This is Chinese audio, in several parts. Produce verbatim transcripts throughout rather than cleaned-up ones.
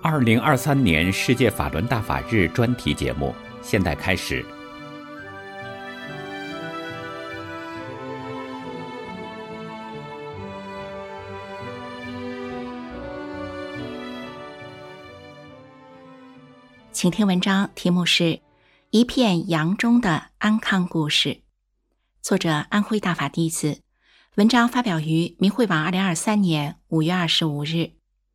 二零二三年世界法轮大法日专题节目现在开始。 请听文章，题目是《一片洋中的安康故事》，作者安徽大法弟子，文章发表于明慧网二零二三年五月二十五日。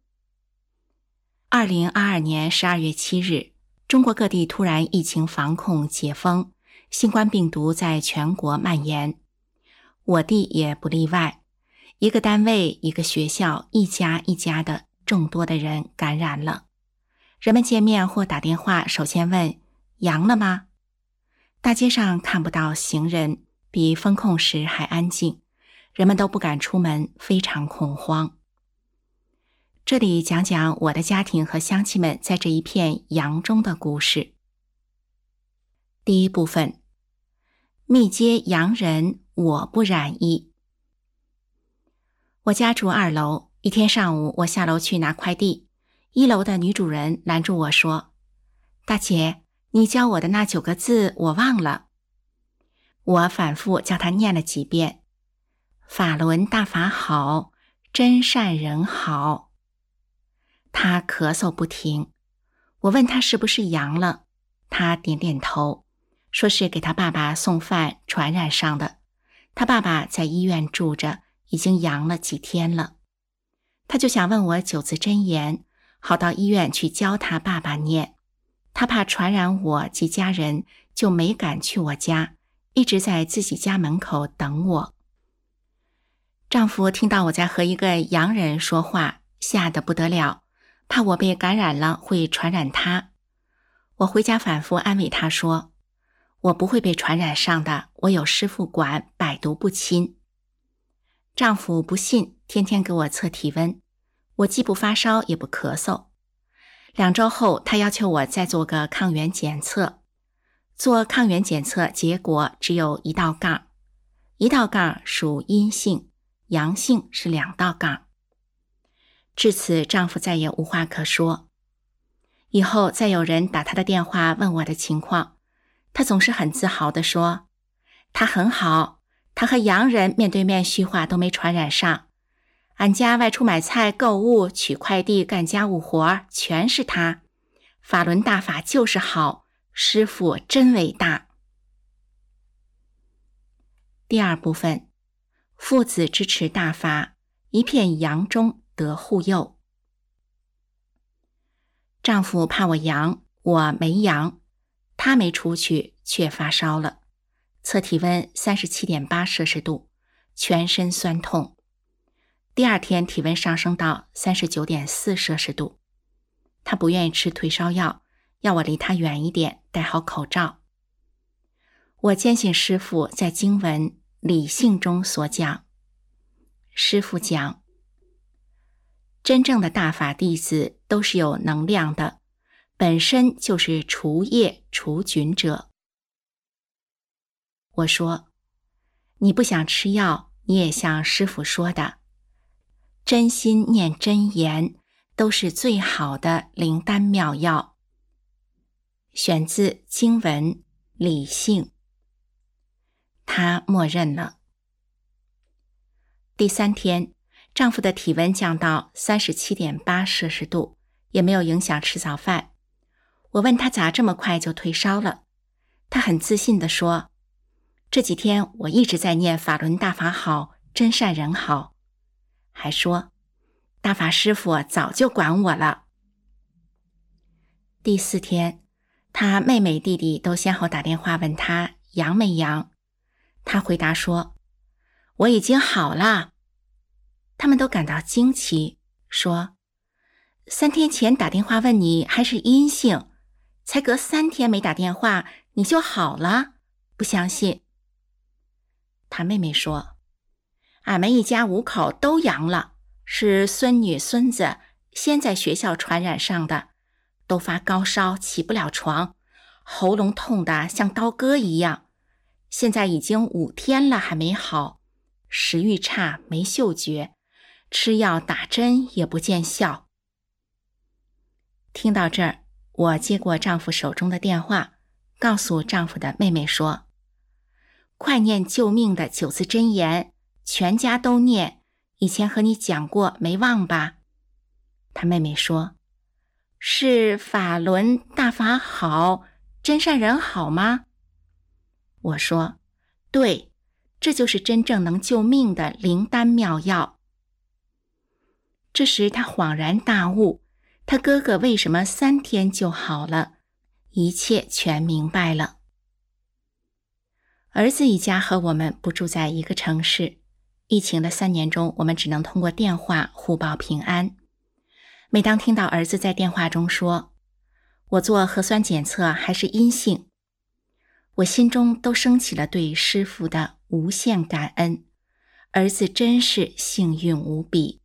二零二二年十二月七日，中国各地突然疫情防控解封，新冠病毒在全国蔓延，我地也不例外。一个单位、一个学校，一家一家的众多的人感染了。人们见面或打电话，首先问阳了吗？大街上看不到行人，比封控时还安静，人们都不敢出门，非常恐慌。这里讲讲我的家庭和乡亲们在这一片洋中的故事。第一部分，密接洋人，我不染疫。我家住二楼，一天上午我下楼去拿快递，一楼的女主人拦住我说：大姐，你教我的那九个字我忘了。我反复叫她念了几遍，法轮大法好，真善人好。她咳嗽不停，我问她是不是阳了，她点点头，说是给她爸爸送饭传染上的，她爸爸在医院住着，已经阳了几天了。她就想问我九字真言，好到医院去教他爸爸念，他怕传染我及家人，就没敢去我家，一直在自己家门口等我。丈夫听到我在和一个洋人说话，吓得不得了，怕我被感染了会传染他。我回家反复安慰他说，我不会被传染上的，我有师父管，百毒不侵。丈夫不信，天天给我测体温，我既不发烧也不咳嗽。两周后，他要求我再做个抗原检测。做抗原检测结果只有一道杠，一道杠属阴性，阳性是两道杠。至此，丈夫再也无话可说。以后再有人打他的电话问我的情况，他总是很自豪地说，他很好，他和洋人面对面叙话都没传染上。俺家外出买菜、购物、取快递、干家务活，全是他。法轮大法就是好，师父真伟大。第二部分，父子支持大法，一片洋中得护佑。丈夫怕我阳，我没阳，他没出去，却发烧了，测体温 三十七点八摄氏度，全身酸痛。第二天体温上升到 三十九点四摄氏度，他不愿意吃退烧药，要我离他远一点，戴好口罩。我坚信师父在经文理性中所讲。师父讲，真正的大法弟子都是有能量的，本身就是除业除菌者。我说，你不想吃药，你也像师父说的，真心念真言，都是最好的灵丹妙药。选自经文理性。他默认了。第三天，丈夫的体温降到 三十七点八摄氏度，也没有影响吃早饭。我问他咋这么快就退烧了，他很自信地说，这几天我一直在念法轮大法好，真善人好，还说大法师父早就管我了。第四天，他妹妹弟弟都先后打电话问他阳没阳，他回答说，我已经好了。他们都感到惊奇，说，三天前打电话问你还是阴性，才隔三天没打电话你就好了，不相信。他妹妹说，俺们一家五口都阳了，是孙女孙子先在学校传染上的，都发高烧，起不了床，喉咙痛得像刀割一样，现在已经五天了还没好，食欲差，没嗅觉，吃药打针也不见效。 听到这儿，我接过丈夫手中的电话，告诉丈夫的妹妹说：快念救命的九字真言，全家都念，以前和你讲过，没忘吧？她妹妹说：是法轮大法好，真善人好吗？我说：对，这就是真正能救命的灵丹妙药。这时她恍然大悟，她哥哥为什么三天就好了，一切全明白了。儿子一家和我们不住在一个城市，疫情的三年中，我们只能通过电话互报平安。每当听到儿子在电话中说：我做核酸检测还是阴性，我心中都升起了对师父的无限感恩，儿子真是幸运无比。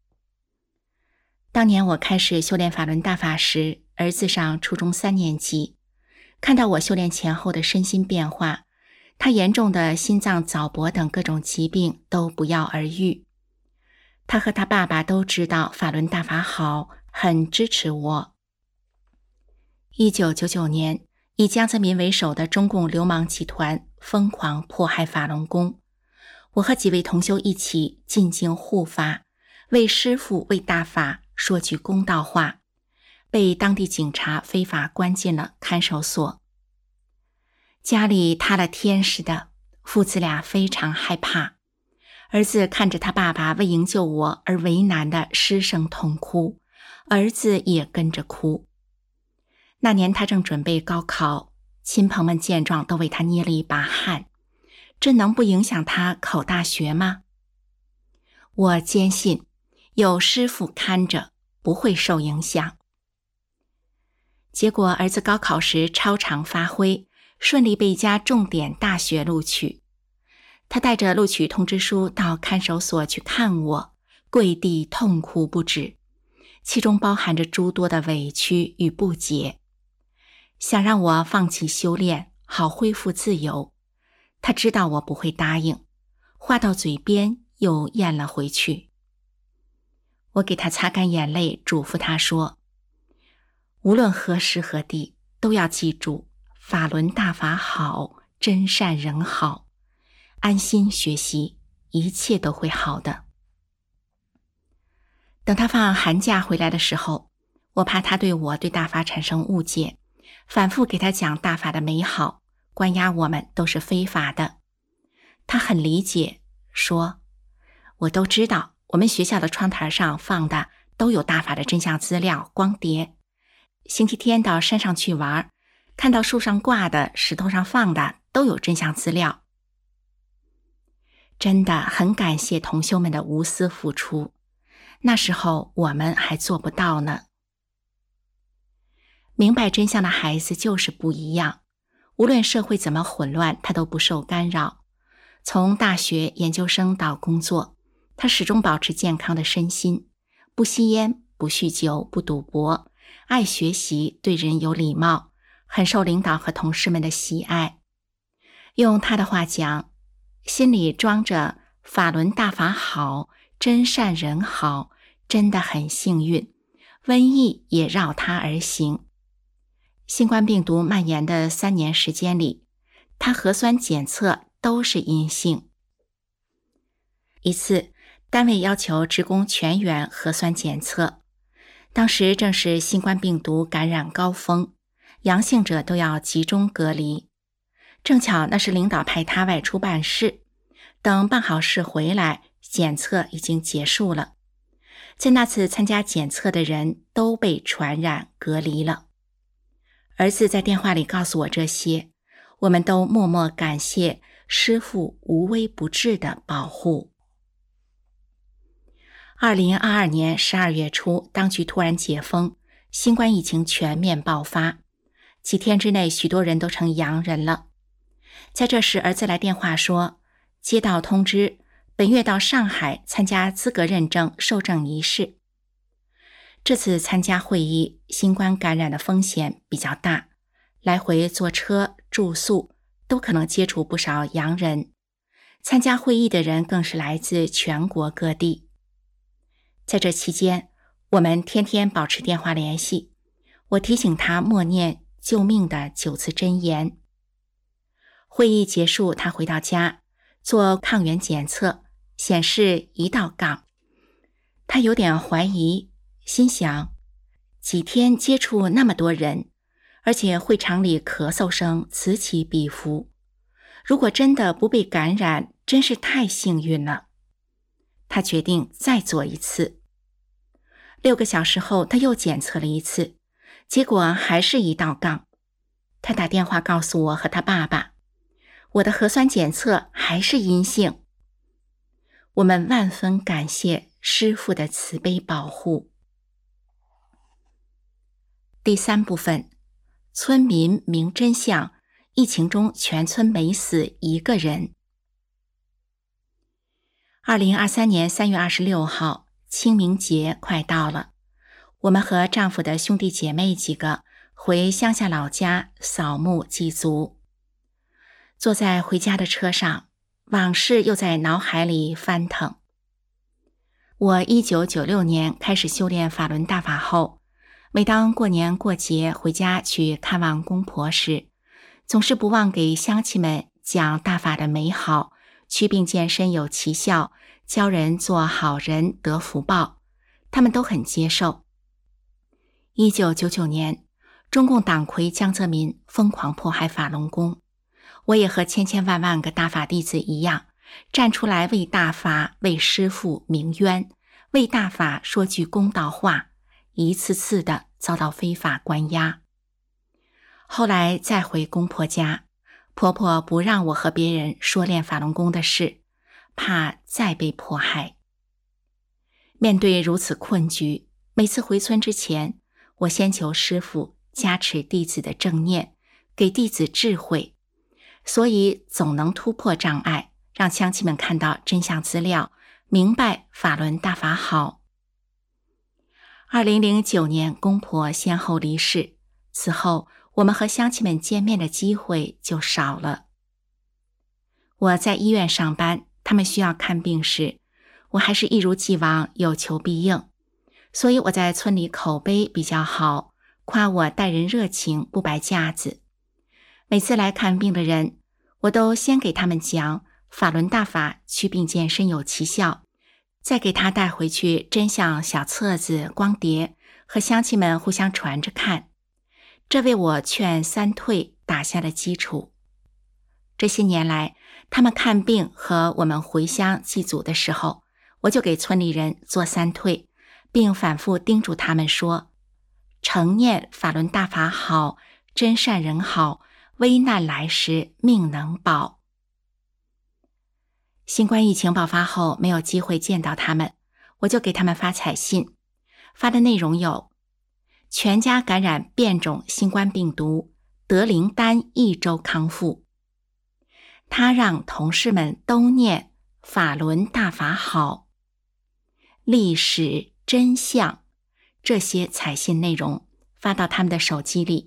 当年我开始修炼法轮大法时，儿子上初中三年级，看到我修炼前后的身心变化，他严重的心脏早搏等各种疾病都不药而愈。他和他爸爸都知道法轮大法好，很支持我。一九九九年，以江泽民为首的中共流氓集团疯狂迫害法轮功，我和几位同修一起进京护法，为师父为大法说句公道话，被当地警察非法关进了看守所。家里塌了天似的，父子俩非常害怕。儿子看着他爸爸为营救我而为难的失声痛哭，儿子也跟着哭。那年他正准备高考，亲朋们见状都为他捏了一把汗，这能不影响他考大学吗？我坚信有师父看着，不会受影响。结果儿子高考时超常发挥，顺利被一家重点大学录取。他带着录取通知书到看守所去看我，跪地痛哭不止，其中包含着诸多的委屈与不解，想让我放弃修炼，好恢复自由。他知道我不会答应，话到嘴边又咽了回去。我给他擦干眼泪，嘱咐他说：无论何时何地，都要记住法轮大法好，真善人好，安心学习，一切都会好的。等他放寒假回来的时候，我怕他对我对大法产生误解，反复给他讲大法的美好，关押我们都是非法的。他很理解，说：我都知道，我们学校的窗台上放的都有大法的真相资料光碟，星期天到山上去玩，看到树上挂的，石头上放的都有真相资料。真的很感谢同修们的无私付出，那时候我们还做不到呢。明白真相的孩子就是不一样，无论社会怎么混乱，他都不受干扰。从大学、研究生到工作，他始终保持健康的身心，不吸烟，不酗酒，不赌博，爱学习，对人有礼貌，很受领导和同事们的喜爱。用他的话讲，心里装着法轮大法好，真善人好，真的很幸运，瘟疫也绕他而行。新冠病毒蔓延的三年时间里，他核酸检测都是阴性。一次，单位要求职工全员核酸检测，当时正是新冠病毒感染高峰，阳性者都要集中隔离。正巧那是领导派他外出办事，等办好事回来，检测已经结束了。在那次参加检测的人都被传染隔离了。儿子在电话里告诉我这些，我们都默默感谢师父无微不至的保护。二零二二年十二月初，当局突然解封，新冠疫情全面爆发，几天之内许多人都成阳人了。在这时，儿子来电话说，接到通知，本月到上海参加资格认证受证仪式。这次参加会议，新冠感染的风险比较大，来回坐车、住宿都可能接触不少洋人。参加会议的人更是来自全国各地。在这期间，我们天天保持电话联系， 我提醒他默念救命的九字真言。会议结束，他回到家做抗原检测，显示一道杠。他有点怀疑，心想，几天接触那么多人，而且会场里咳嗽声此起彼伏，如果真的不被感染，真是太幸运了。他决定再做一次。六个小时后，他又检测了一次，结果还是一道杠。他打电话告诉我和他爸爸，我的核酸检测还是阴性。我们万分感谢师父的慈悲保护。第三部分，村民明真相，疫情中全村没死一个人。二零二三年三月二十六号，清明节快到了，我们和丈夫的兄弟姐妹几个回乡下老家扫墓祭祖。坐在回家的车上，往事又在脑海里翻腾。我一九九六年开始修炼法轮大法后，每当过年过节回家去看望公婆时，总是不忘给乡亲们讲大法的美好，祛病健身有奇效，教人做好人得福报，他们都很接受。一九九九年，中共党魁江泽民疯狂迫害法轮功，我也和千千万万个大法弟子一样，站出来为大法、为师父鸣冤，为大法说句公道话，一次次的遭到非法关押。后来再回公婆家，婆婆不让我和别人说练法轮功的事，怕再被迫害。面对如此困局，每次回村之前，我先求师父加持弟子的正念，给弟子智慧，所以总能突破障碍，让乡亲们看到真相资料，明白法轮大法好。二零零九年，公婆先后离世，此后我们和乡亲们见面的机会就少了。我在医院上班，他们需要看病时，我还是一如既往有求必应，所以我在村里口碑比较好，夸我待人热情，不摆架子。每次来看病的人，我都先给他们讲法轮大法祛病健身有奇效，再给他带回去真相小册子、光碟，和乡亲们互相传着看，这为我劝三退打下了基础。这些年来，他们看病和我们回乡祭祖的时候，我就给村里人做三退，并反复叮嘱他们说，诚念法轮大法好，真善人好，危难来时命能保。新冠疫情爆发后，没有机会见到他们，我就给他们发彩信，发的内容有：全家感染变种新冠病毒，得灵丹一周康复。他让同事们都念法轮大法好，历史真相，这些彩信内容发到他们的手机里。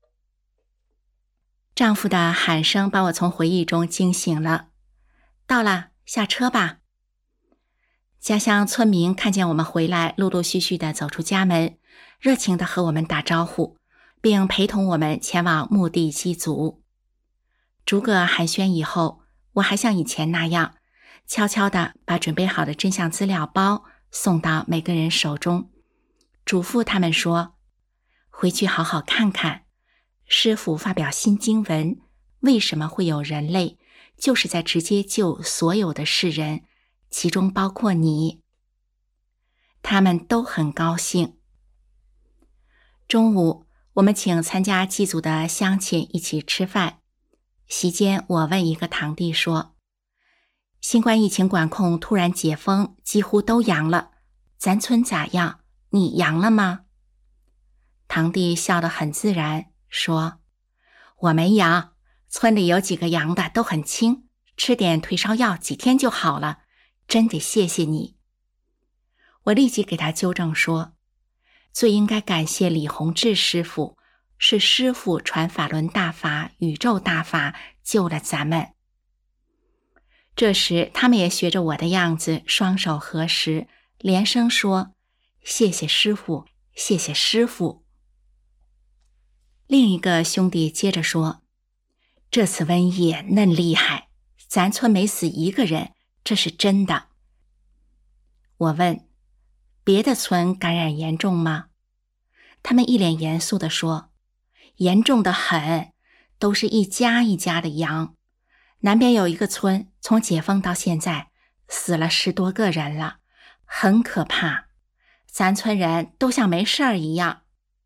丈夫的喊声把我从回忆中惊醒了，到了，下车吧。家乡村民看见我们回来，陆陆续续地走出家门，热情地和我们打招呼，并陪同我们前往墓地祭祖。逐个寒暄以后，我还像以前那样，悄悄地把准备好的真相资料包送到每个人手中，嘱咐他们说，回去好好看看，师父发表新经文，为什么会有人类，就是在直接救所有的世人，其中包括你。他们都很高兴。中午，我们请参加祭祖的乡亲一起吃饭。席间，我问一个堂弟说，新冠疫情管控突然解封，几乎都阳了，咱村咋样？你阳了吗？堂弟笑得很自然，说，我没阳，村里有几个阳的都很轻，吃点退烧药几天就好了，真得谢谢你。我立即给他纠正说，最应该感谢李洪志师傅，是师傅传法轮大法、宇宙大法救了咱们。这时他们也学着我的样子，双手合十，连声说，谢谢师傅，谢谢师傅。 另一个兄弟接着说，这次瘟疫嫩厉害，咱村没死一个人，这是真的。我问，别的村感染严重吗？他们一脸严肃地说，严重得很，都是一家一家的阳。南边有一个村，从解封到现在死了十多个人了，很可怕，咱村人都像没事儿一样。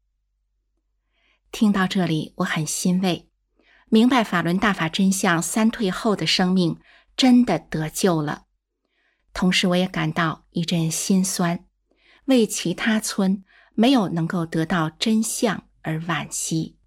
听到这里，我很欣慰，明白法轮大法真相三退后的生命真的得救了。同时我也感到一阵心酸，为其他村没有能够得到真相而惋惜。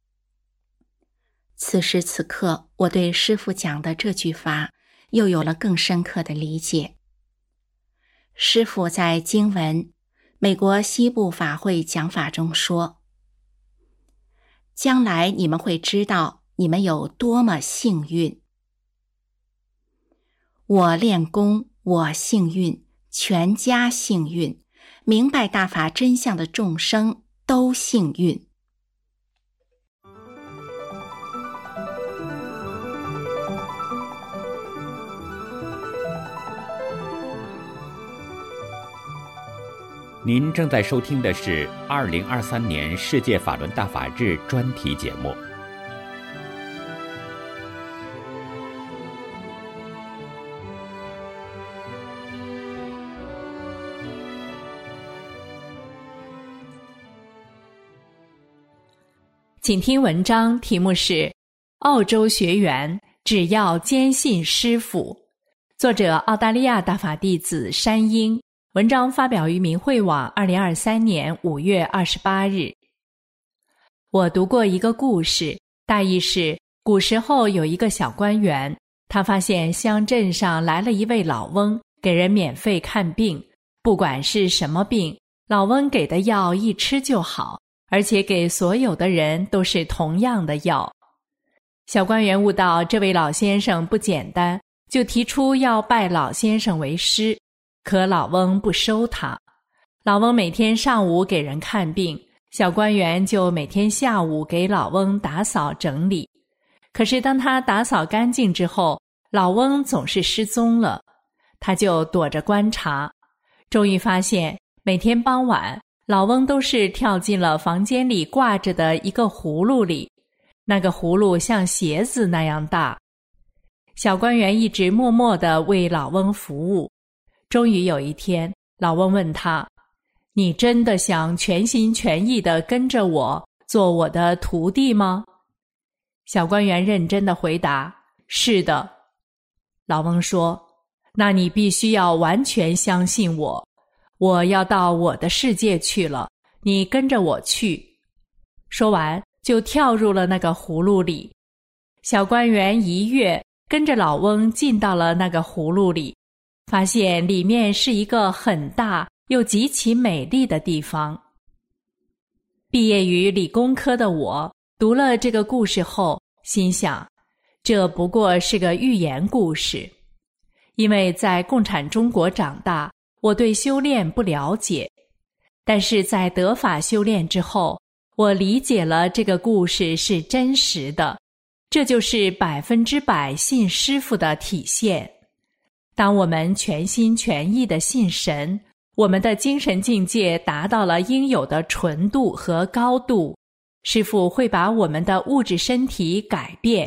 此时此刻，我对师父讲的这句法又有了更深刻的理解。师父在经文美国西部法会讲法中说，将来你们会知道你们有多么幸运。我练功，我幸运，全家幸运，明白大法真相的众生都幸运。 您正在收听的是二零二三年世界法轮大法日专题节目。 请听文章，题目是《澳洲学员只要坚信师父》，作者澳大利亚大法弟子山鹰。文章发表于明慧网二零二三年五月二十八日。我读过一个故事，大意是古时候有一个小官员，他发现乡镇上来了一位老翁，给人免费看病，不管是什么病，老翁给的药一吃就好，而且给所有的人都是同样的药。小官员悟到这位老先生不简单，就提出要拜老先生为师。可老翁不收他。老翁每天上午给人看病，小官员就每天下午给老翁打扫整理。可是当他打扫干净之后，老翁总是失踪了，他就躲着观察，终于发现每天傍晚，老翁都是跳进了房间里挂着的一个葫芦里，那个葫芦像鞋子那样大。小官员一直默默地为老翁服务。终于有一天，老翁问他，你真的想全心全意地跟着我做我的徒弟吗？小官员认真地回答，是的。老翁说，那你必须要完全相信我，我要到我的世界去了，你跟着我去。说完就跳入了那个葫芦里。小官员一跃跟着老翁进到了那个葫芦里，发现里面是一个很大又极其美丽的地方。毕业于理工科的我，读了这个故事后，心想，这不过是个寓言故事。因为在共产中国长大，我对修炼不了解。但是在得法修炼之后，我理解了这个故事是真实的，这就是百分之百信师父的体现。当我们全心全意地信神，我们的精神境界达到了应有的纯度和高度，师父会把我们的物质身体改变。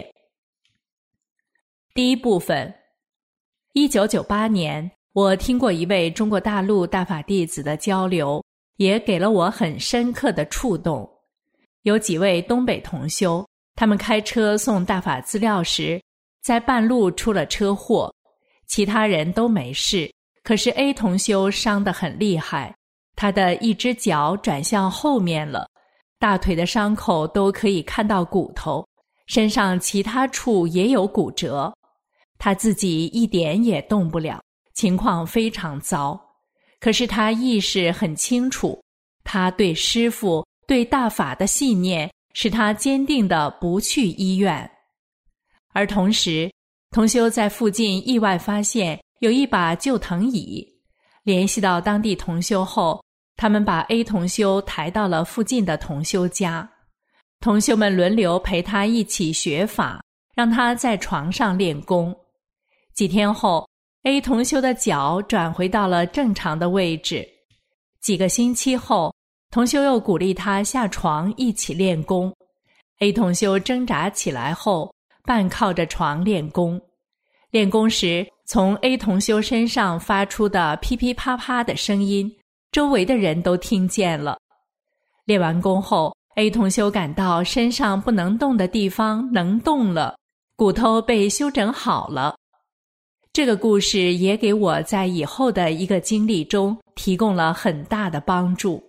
第一部分，一九九八年，我听过一位中国大陆大法弟子的交流，也给了我很深刻的触动。有几位东北同修，他们开车送大法资料时，在半路出了车祸，其他人都没事，可是 A 同修伤得很厉害，他的一只脚转向后面了，大腿的伤口都可以看到骨头，身上其他处也有骨折，他自己一点也动不了，情况非常糟。可是他意识很清楚，他对师父、对大法的信念使他坚定地不去医院。而同时，同修在附近意外发现有一把旧藤椅，联系到当地同修后，他们把 A 同修抬到了附近的同修家。 同修们轮流陪他一起学法，让他在床上练功。几天后 A 同修的脚转回到了正常的位置。几个星期后，同修又鼓励他下床一起练功。 A 同修挣扎起来后，半靠着床练功。练功时，从 A 同修身上发出的噼噼啪啪的声音，周围的人都听见了。练完功后， A 同修感到身上不能动的地方能动了，骨头被修整好了。这个故事也给我在以后的一个经历中提供了很大的帮助。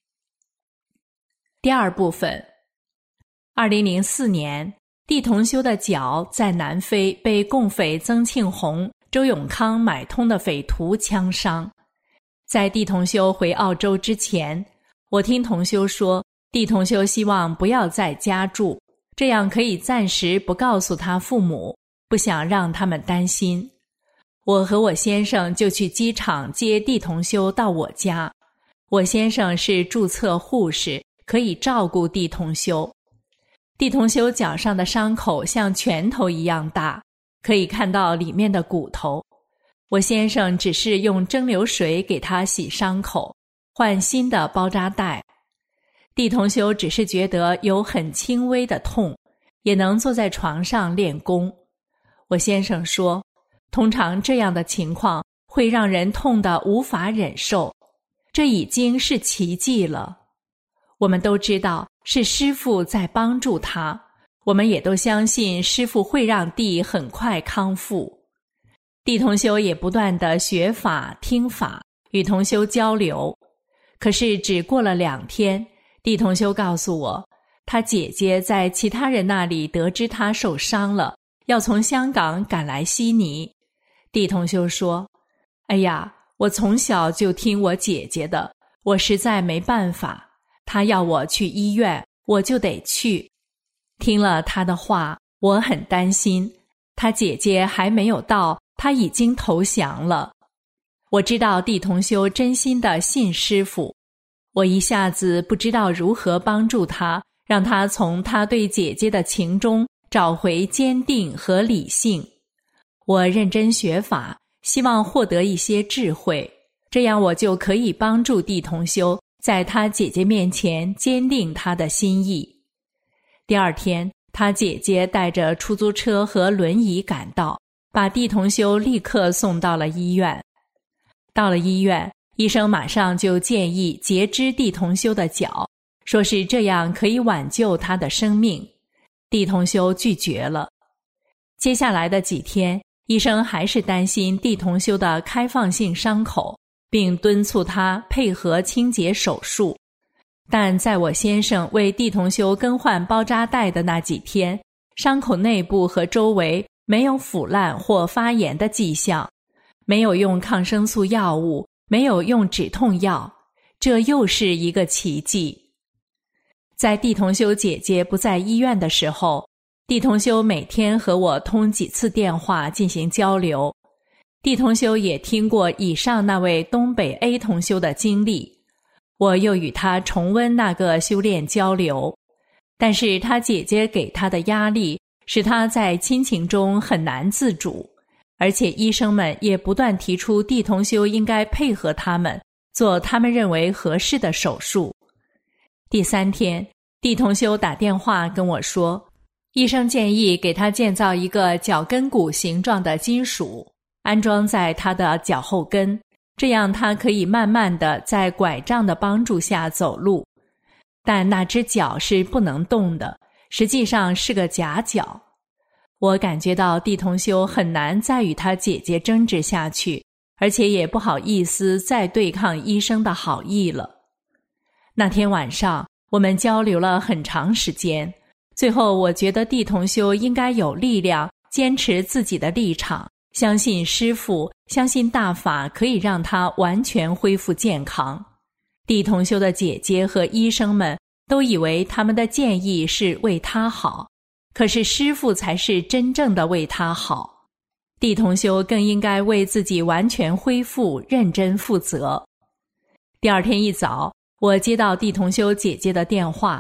第二部分，二零零四年，地同修的脚在南非被共匪曾庆红、周永康买通的匪徒枪伤。在地同修回澳洲之前，我听同修说，地同修希望不要在家住，这样可以暂时不告诉他父母，不想让他们担心。我和我先生就去机场接地同修到我家。我先生是注册护士，可以照顾地同修。地同修脚上的伤口像拳头一样大，可以看到里面的骨头。我先生只是用蒸馏水给他洗伤口，换新的包扎带。地同修只是觉得有很轻微的痛，也能坐在床上练功。我先生说，通常这样的情况会让人痛得无法忍受，这已经是奇迹了。我们都知道是师父在帮助他，我们也都相信师父会让地很快康复。地同修也不断地学法听法，与同修交流。可是只过了两天，地同修告诉我，他姐姐在其他人那里得知他受伤了，要从香港赶来悉尼。地同修说，哎呀，我从小就听我姐姐的，我实在没办法，她要我去医院，我就得去。听了她的话，我很担心，她姐姐还没有到，她已经投降了。我知道地同修真心的信师父，我一下子不知道如何帮助他，让他从他对姐姐的情中找回坚定和理性。我认真学法，希望获得一些智慧，这样我就可以帮助地同修在他姐姐面前坚定他的心意。第二天，他姐姐带着出租车和轮椅赶到，把地同修立刻送到了医院。到了医院，医生马上就建议截肢地同修的脚，说是这样可以挽救他的生命。地同修拒绝了。接下来的几天，医生还是担心地同修的开放性伤口，并敦促他配合清洁手术。但在我先生为地同修更换包扎带的那几天，伤口内部和周围没有腐烂或发炎的迹象，没有用抗生素药物，没有用止痛药，这又是一个奇迹。在地同修姐姐不在医院的时候，地同修每天和我通几次电话进行交流。地同修也听过以上那位东北 A 同修的经历，我又与他重温那个修炼交流。但是他姐姐给他的压力使他在亲情中很难自主，而且医生们也不断提出地同修应该配合他们，做他们认为合适的手术。第三天，地同修打电话跟我说，医生建议给他建造一个脚跟骨形状的金属，安装在他的脚后跟，这样他可以慢慢地在拐杖的帮助下走路。但那只脚是不能动的，实际上是个假脚。我感觉到地同修很难再与他姐姐争执下去，而且也不好意思再对抗医生的好意了。那天晚上，我们交流了很长时间，最后我觉得地同修应该有力量坚持自己的立场，相信师父，相信大法可以让他完全恢复健康。地同修的姐姐和医生们都以为他们的建议是为他好，可是师父才是真正的为他好。地同修更应该为自己完全恢复认真负责。第二天一早，我接到地同修姐姐的电话，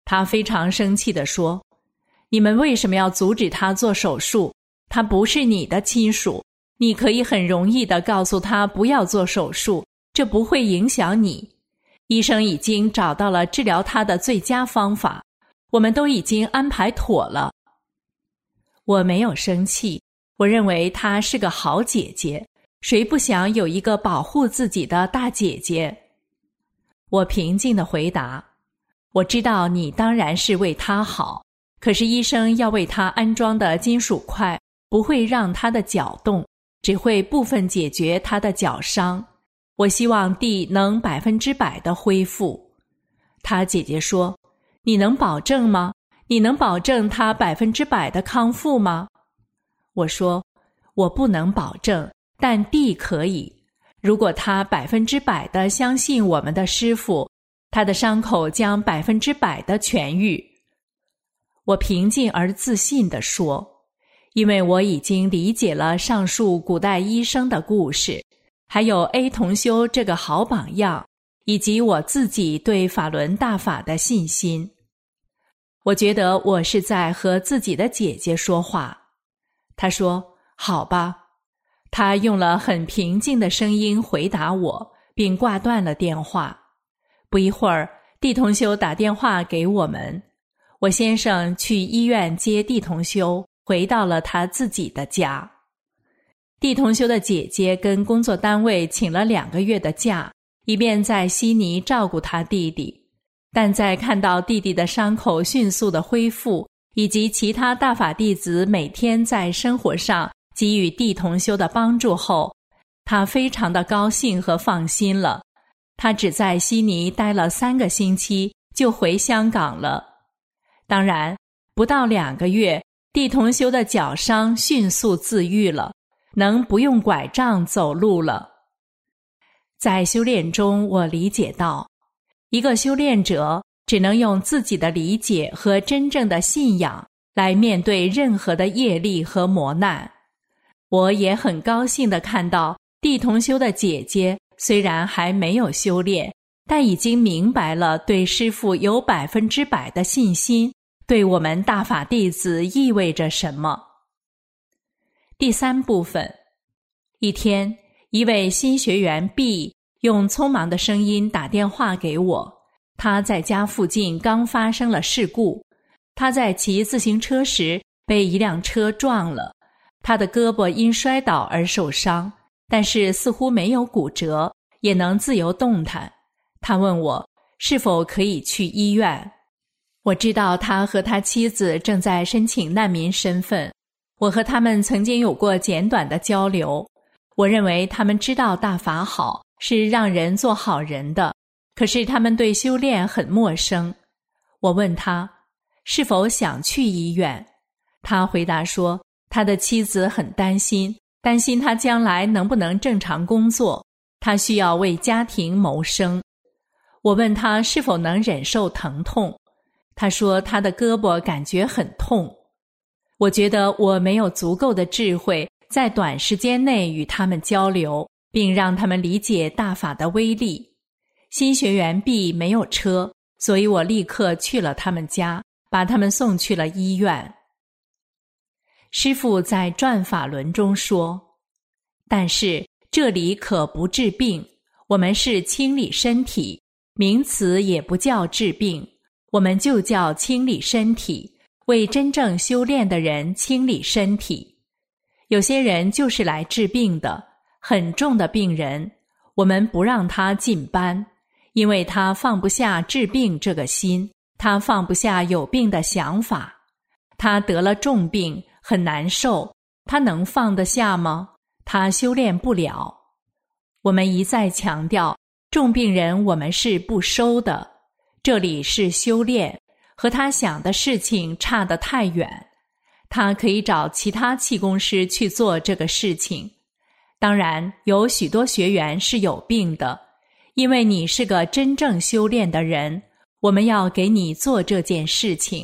他非常生气地说：你们为什么要阻止他做手术？他不是你的亲属，你可以很容易地告诉他不要做手术，这不会影响你。医生已经找到了治疗他的最佳方法，我们都已经安排妥了。我没有生气，我认为她是个好姐姐，谁不想有一个保护自己的大姐姐？我平静地回答：我知道你当然是为她好，可是医生要为她安装的金属块不会让她的脚动，只会部分解决她的脚伤。我希望弟能百分之百的恢复。他姐姐说：你能保证吗？你能保证他百分之百的康复吗？我说：我不能保证，但弟可以。如果他百分之百的相信我们的师父，他的伤口将百分之百的痊愈。我平静而自信地说，因为我已经理解了上述古代医生的故事，还有 A 同修这个好榜样，以及我自己对法轮大法的信心。我觉得我是在和自己的姐姐说话。她说：好吧。她用了很平静的声音回答我，并挂断了电话。不一会儿，地同修打电话给我们，我先生去医院接地同修，回到了他自己的家。地同修的姐姐跟工作单位请了两个月的假，以便在悉尼照顾他弟弟。但在看到弟弟的伤口迅速的恢复，以及其他大法弟子每天在生活上给予地同修的帮助后，他非常的高兴和放心了。他只在悉尼待了三个星期，就回香港了。当然，不到两个月，地同修的脚伤迅速自愈了，能不用拐杖走路了。在修炼中，我理解到，一个修炼者只能用自己的理解和真正的信仰来面对任何的业力和磨难。我也很高兴地看到地同修的姐姐虽然还没有修炼，但已经明白了对师父有百分之百的信心，对我们大法弟子意味着什么。第三部分，一天，一位新学员 B 用匆忙的声音打电话给我，他在家附近刚发生了事故，他在骑自行车时被一辆车撞了，他的胳膊因摔倒而受伤，但是似乎没有骨折，也能自由动弹。他问我是否可以去医院。我知道他和他妻子正在申请难民身份，我和他们曾经有过简短的交流。我认为他们知道大法好，是让人做好人的，可是他们对修炼很陌生。我问他是否想去医院，他回答说他的妻子很担心，担心他将来能不能正常工作，他需要为家庭谋生。我问他是否能忍受疼痛，他说他的胳膊感觉很痛。我觉得我没有足够的智慧在短时间内与他们交流，并让他们理解大法的威力。新学员 B 没有车，所以我立刻去了他们家，把他们送去了医院。师父在转法轮中说，但是这里可不治病，我们是清理身体，名词也不叫治病，我们就叫清理身体，为真正修炼的人清理身体。有些人就是来治病的，很重的病人，我们不让他进班，因为他放不下治病这个心，他放不下有病的想法。他得了重病，很难受，他能放得下吗？他修炼不了。我们一再强调，重病人我们是不收的，这里是修炼，和他想的事情差得太远。他可以找其他气功师去做这个事情。当然，有许多学员是有病的，因为你是个真正修炼的人，我们要给你做这件事情。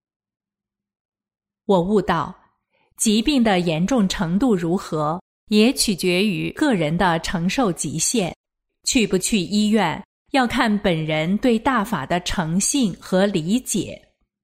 我悟到，疾病的严重程度如何，也取决于个人的承受极限。去不去医院， 要看本人对大法的诚信和理解。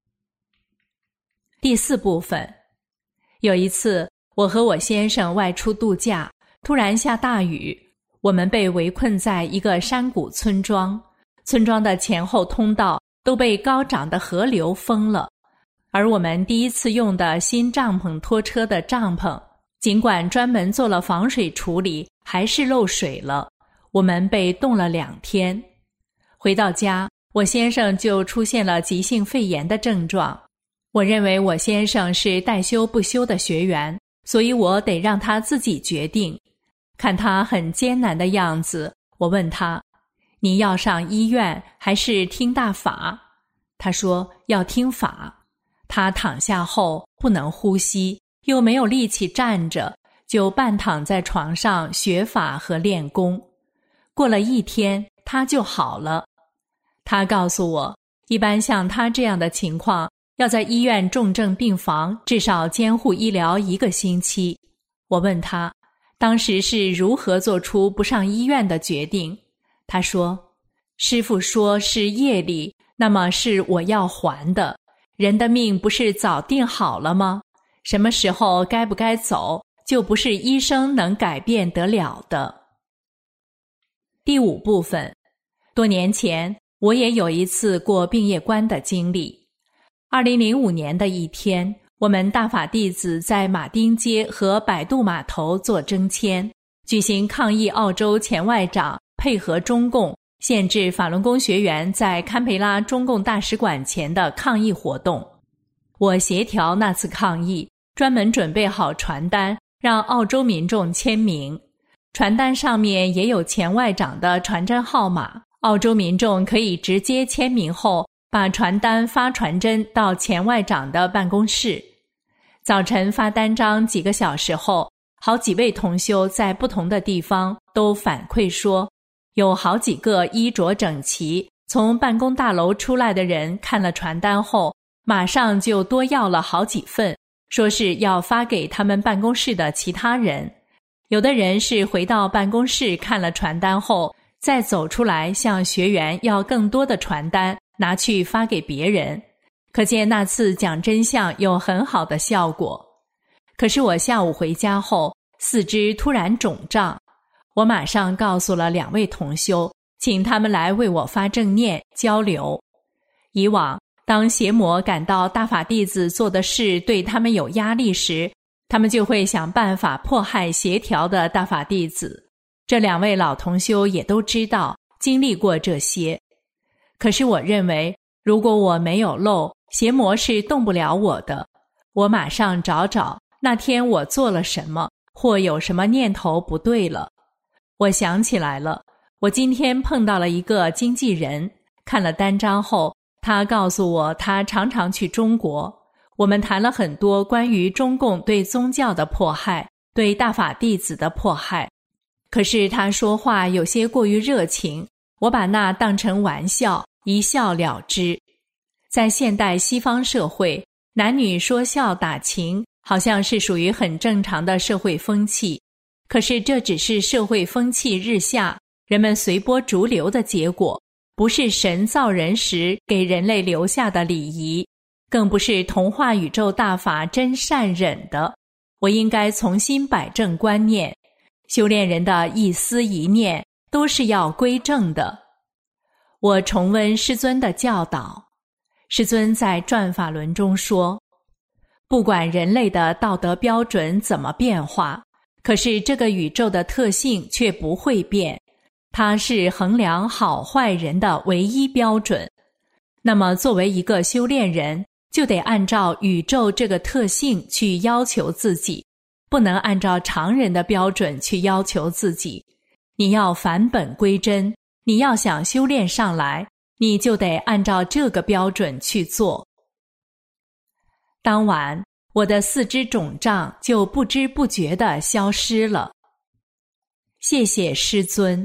第四部分，有一次我和我先生外出度假，突然下大雨，我们被围困在一个山谷村庄，村庄的前后通道都被高涨的河流封了，而我们第一次用的新帐篷拖车的帐篷，尽管专门做了防水处理，还是漏水了。我们被冻了两天。回到家，我先生就出现了急性肺炎的症状。我认为我先生是带休不休的学员，所以我得让他自己决定。看他很艰难的样子，我问他，你要上医院还是听大法？他说要听法。他躺下后不能呼吸，又没有力气站着，就半躺在床上学法和练功。过了一天，他就好了。他告诉我，一般像他这样的情况，要在医院重症病房至少监护医疗一个星期。我问他，当时是如何做出不上医院的决定？他说，师父说是业力，那么是我要还的。人的命不是早定好了吗？什么时候该不该走，就不是医生能改变得了的。第五部分，多年前我也有一次过病业关的经历。二零零五年的一天，我们大法弟子在马丁街和摆渡码头做征签，举行抗议澳洲前外长配合中共限制法轮功学员在堪培拉中共大使馆前的抗议活动。我协调那次抗议，专门准备好传单，让澳洲民众签名。传单上面也有前外长的传真号码，澳洲民众可以直接签名后把传单发传真到前外长的办公室。早晨发单张几个小时后，好几位同修在不同的地方都反馈说，有好几个衣着整齐从办公大楼出来的人看了传单后，马上就多要了好几份，说是要发给他们办公室的其他人。有的人是回到办公室看了传单后，再走出来向学员要更多的传单，拿去发给别人。可见那次讲真相有很好的效果。可是我下午回家后，四肢突然肿胀，我马上告诉了两位同修，请他们来为我发正念交流。以往当邪魔感到大法弟子做的事对他们有压力时，他们就会想办法迫害协调的大法弟子。这两位老同修也都知道，经历过这些。可是我认为，如果我没有漏，邪魔是动不了我的。我马上找找那天我做了什么，或有什么念头不对了。我想起来了，我今天碰到了一个经纪人，看了单张后，他告诉我他常常去中国。我们谈了很多关于中共对宗教的迫害，对大法弟子的迫害。可是他说话有些过于热情，我把那当成玩笑，一笑了之。在现代西方社会，男女说笑打情好像是属于很正常的社会风气，可是这只是社会风气日下，人们随波逐流的结果，不是神造人时给人类留下的礼仪，更不是童话宇宙大法真善忍的。我应该重新摆正观念，修炼人的一思一念都是要归正的。我重温师尊的教导，师尊在转法轮中说，不管人类的道德标准怎么变化，可是这个宇宙的特性却不会变，它是衡量好坏人的唯一标准。那么作为一个修炼人，就得按照宇宙这个特性去要求自己，不能按照常人的标准去要求自己。你要返本归真，你要想修炼上来，你就得按照这个标准去做。当晚，我的四肢肿胀就不知不觉地消失了。谢谢师尊。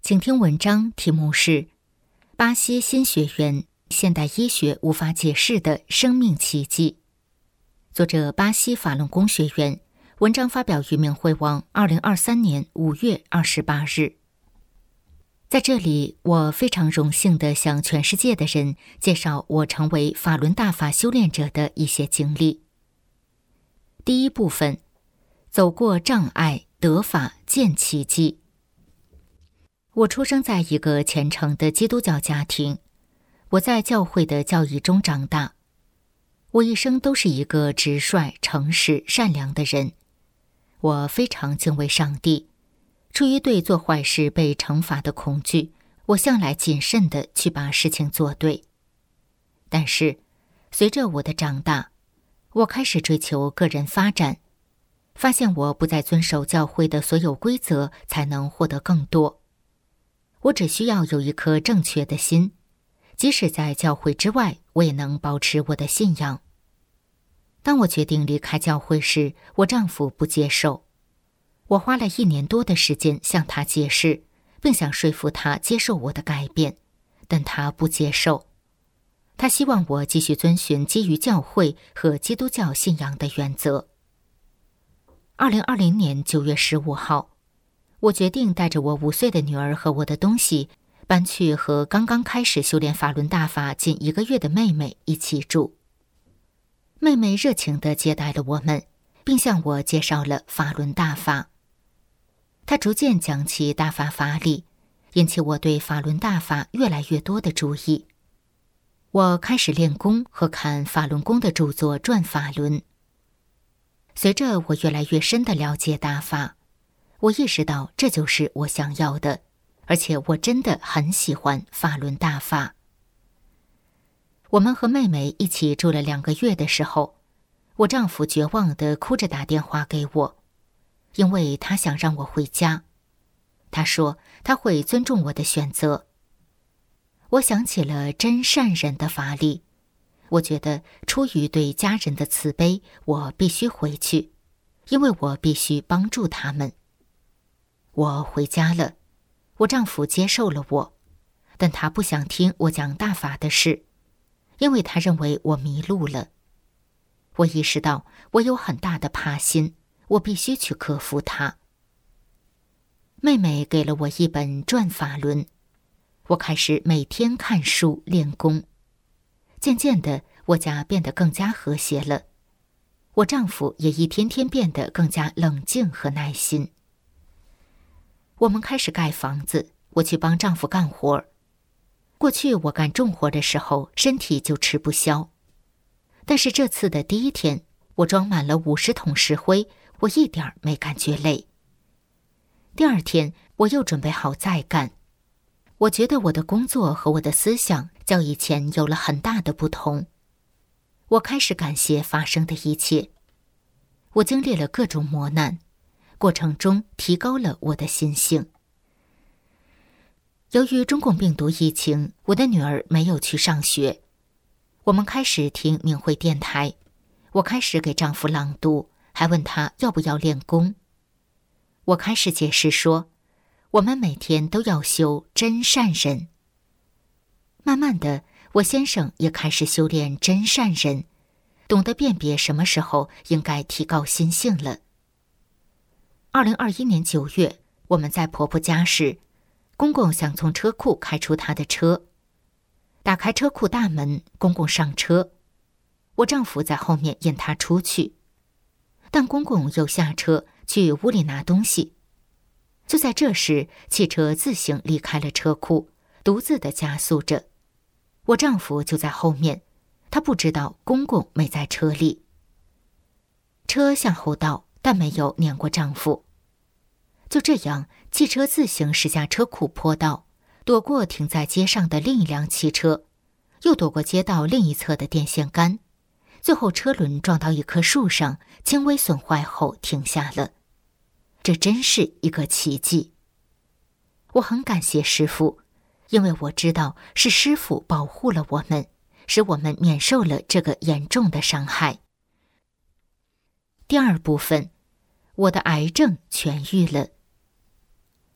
请听文章，题目是《巴西新学员：现代医学无法解释的生命奇迹》，作者巴西法轮功学员，文章发表于明慧网，二零二三年五月二十八日。在这里，我非常荣幸地向全世界的人介绍我成为法轮大法修炼者的一些经历。第一部分，走过障碍，得法，见奇迹。我出生在一个虔诚的基督教家庭，我在教会的教义中长大。我一生都是一个直率、诚实、善良的人。我非常敬畏上帝，出于对做坏事被惩罚的恐惧，我向来谨慎地去把事情做对。但是，随着我的长大，我开始追求个人发展，发现我不再遵守教会的所有规则才能获得更多。我只需要有一颗正确的心，即使在教会之外，我也能保持我的信仰。当我决定离开教会时，我丈夫不接受。我花了一年多的时间向他解释，并想说服他接受我的改变，但他不接受。他希望我继续遵循基于教会和基督教信仰的原则。二零二零年九月十五号，我决定带着我五岁的女儿和我的东西，搬去和刚刚开始修炼法轮大法近一个月的妹妹一起住。妹妹热情地接待了我们，并向我介绍了法轮大法。她逐渐讲起大法法理，引起我对法轮大法越来越多的注意。我开始练功和看法轮功的著作《转法轮》。随着我越来越深地了解大法，我意识到这就是我想要的，而且我真的很喜欢法轮大法。我们和妹妹一起住了两个月的时候，我丈夫绝望地哭着打电话给我，因为他想让我回家。他说他会尊重我的选择。我想起了真善忍的法理，我觉得出于对家人的慈悲，我必须回去，因为我必须帮助他们。我回家了，我丈夫接受了我，但他不想听我讲大法的事，因为他认为我迷路了。我意识到我有很大的怕心，我必须去克服它。妹妹给了我一本《转法轮》，我开始每天看书练功。渐渐的，我家变得更加和谐了，我丈夫也一天天变得更加冷静和耐心。我们开始盖房子，我去帮丈夫干活。过去我干重活的时候，身体就吃不消。但是这次的第一天，我装满了五十桶石灰，我一点儿没感觉累。第二天，我又准备好再干。我觉得我的工作和我的思想较以前有了很大的不同。我开始感谢发生的一切。我经历了各种磨难，过程中提高了我的心性。由于中共病毒疫情，我的女儿没有去上学。我们开始听明慧电台，我开始给丈夫朗读，还问他要不要练功。我开始解释说，我们每天都要修真善忍。慢慢的，我先生也开始修炼真善忍，懂得辨别什么时候应该提高心性了。二零二一年九月，我们在婆婆家时，公公想从车库开出他的车。打开车库大门，公公上车，我丈夫在后面引他出去。但公公又下车去屋里拿东西。就在这时，汽车自行离开了车库，独自地加速着。我丈夫就在后面，他不知道公公没在车里。车向后倒，但没有碾过丈夫。就这样，汽车自行驶下车库坡道，躲过停在街上的另一辆汽车，又躲过街道另一侧的电线杆，最后车轮撞到一棵树上，轻微损坏后停下了。这真是一个奇迹。我很感谢师父，因为我知道是师父保护了我们，使我们免受了这个严重的伤害。第二部分，我的癌症痊愈了。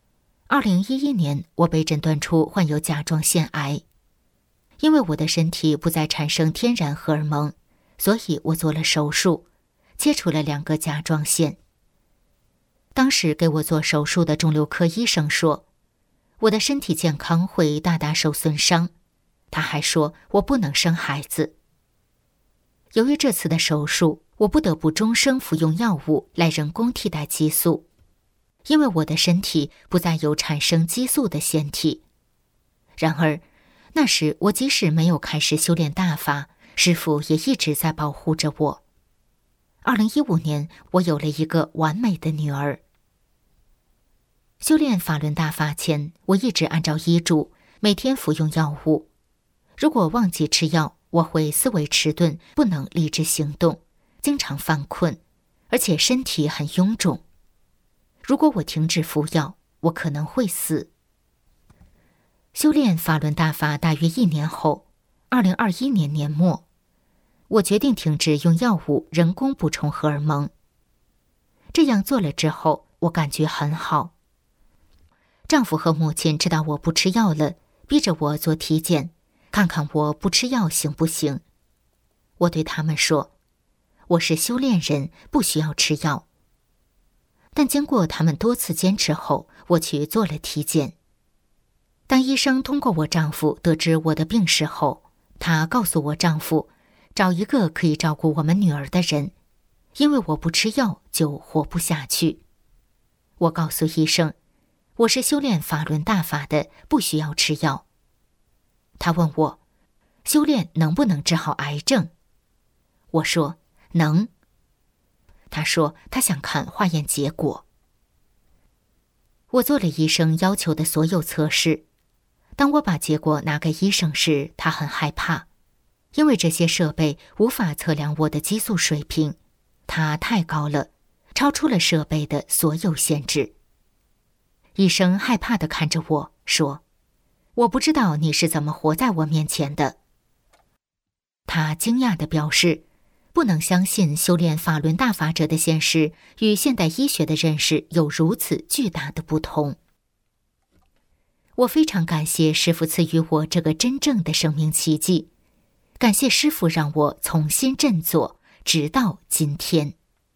二零一一年，我被诊断出患有甲状腺癌。因为我的身体不再产生天然荷尔蒙，所以我做了手术，切除了两个甲状腺。当时给我做手术的肿瘤科医生说，我的身体健康会大大受损伤，他还说我不能生孩子。由于这次的手术，我不得不终生服用药物来人工替代激素，因为我的身体不再有产生激素的腺体。然而那时我即使没有开始修炼大法，师父也一直在保护着我。二零一五年，我有了一个完美的女儿。修炼法轮大法前，我一直按照医嘱每天服用药物。如果忘记吃药，我会思维迟钝，不能立志行动，经常犯困，而且身体很臃肿。如果我停止服药，我可能会死。修炼法轮大法大约一年后，二零二一年年末，我决定停止用药物人工补充荷尔蒙。这样做了之后，我感觉很好。丈夫和母亲知道我不吃药了，逼着我做体检，看看我不吃药行不行。我对他们说，我是修炼人，不需要吃药。但经过他们多次坚持后，我去做了体检。当医生通过我丈夫得知我的病史后，他告诉我丈夫，找一个可以照顾我们女儿的人，因为我不吃药就活不下去。我告诉医生，我是修炼法轮大法的，不需要吃药。他问我，修炼能不能治好癌症？我说，能。他说他想看化验结果。我做了医生要求的所有测试。当我把结果拿给医生时，他很害怕，因为这些设备无法测量我的激素水平，它太高了，超出了设备的所有限制。医生害怕地看着我说，我不知道你是怎么活在我面前的。他惊讶地表示，不能相信修炼法轮大法者的现实与现代医学的认识有如此巨大的不同。我非常感谢师父赐予我这个真正的生命奇迹，感谢师父让我重新振作，直到今天。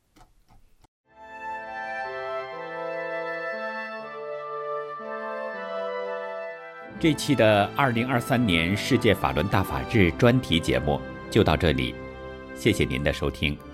这期的二零二三年世界法轮大法日专题节目就到这里，谢谢您的收听。